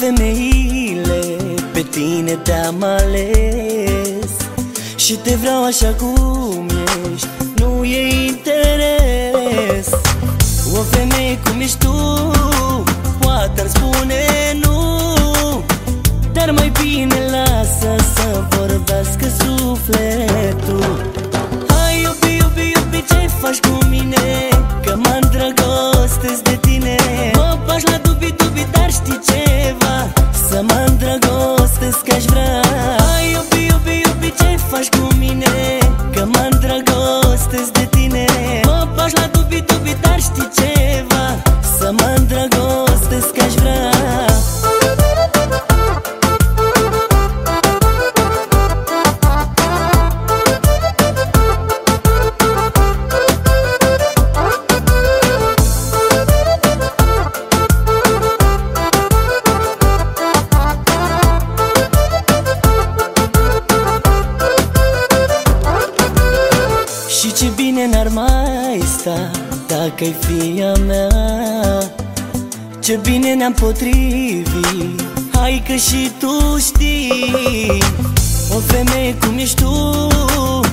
femeile, pe tine te-am ales și te vreau așa cum ești, nu e interes. O femeie cum ești tu poate-ar spune nu, dar mai bine lasă să vorbească sufletul. Hai iubi, iubi, iubi, ce faci cu mine? Că mă îndrăgostesc de tine. Mă bagi la dubi, dubi, dar știi ceva? Să mă îndrăgostesc aș vrea. Hai iubi, iubi, iubi, ce faci cu mine? Că mă îndrăgostesc de tine. Mă bagi la dubi, dubi, dar știi ceva? Să mă îndrăgostesc aș vrea. Și ce bine n-ar mai sta dacă-i fi a mea. Ce bine ne-am potrivit, hai că și tu știi. O femeie cum ești tu